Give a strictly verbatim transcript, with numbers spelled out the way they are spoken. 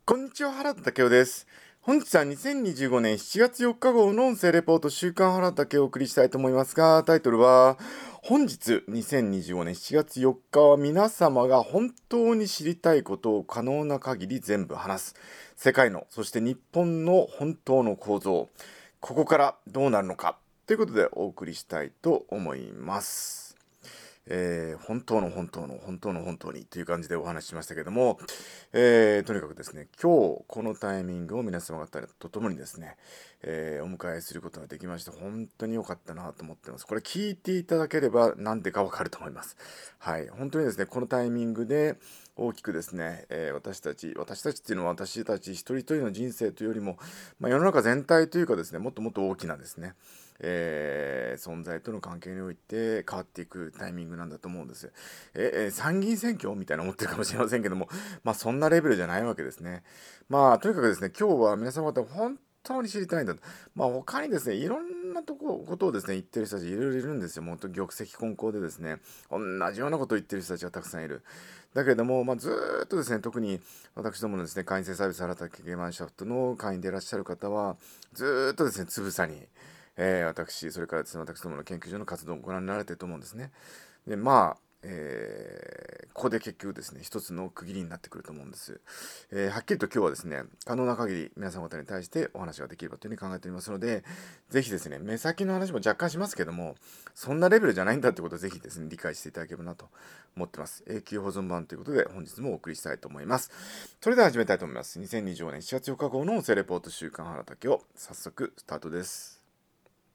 こんにちは、原田武雄です。本日はにせんにじゅうごねんしちがつよっか号の音声レポート週刊原田武雄をお送りしたいと思いますが、タイトルは、本日にせんにじゅうごねんしちがつよっかは皆様が本当に知りたいことを可能な限り全部話す。世界の、そして日本の本当の構造。ここからどうなるのか。ということでお送りしたいと思います。えー本当の本当の本当の本当にという感じでお話ししましたけども、えーとにかくですね、今日このタイミングを皆様方と共にですね、えーお迎えすることができまして、本当に良かったなと思ってます。これ聞いていただければ何でかわかると思います。はい、本当にですね、このタイミングで大きくですね、えー私たち、私たちっていうのは私たち一人一人の人生というよりも、まあ、世の中全体というかですね、もっともっと大きなですね、えー存在との関係において変わっていくタイミングなんだと思うんです。え、え参議院選挙みたいな思ってるかもしれませんけども、まあそんなレベルじゃないわけですね。まあとにかくですね、今日は皆様方本当に知りたいんだと。まあ他にですね、いろんなとこ、ことをですね、言ってる人たちいろいろいるんですよ。もっと玉石混交でですね、同じようなことを言ってる人たちがたくさんいる。だけれども、まあずーっとですね、特に私どものですね、会員制サービス新たゲーマンシャフトの会員でいらっしゃる方は、ずーっとですね、つぶさに、えー私、それからですね、私どもの研究所の活動をご覧になられていると思うんですね。で、まあ、えーここで結局ですね、一つの区切りになってくると思うんです。えーはっきりと今日はですね、可能な限り皆様方に対してお話ができればというふうに考えておりますので、ぜひですね、目先の話も若干しますけども、そんなレベルじゃないんだってことをぜひですね、理解していただければなと思ってます。永久保存版ということで、本日もお送りしたいと思います。それでは始めたいと思います。にせんにじゅうごねんしちがつよっか号の音声レポート週刊原武雄、早速スタートです。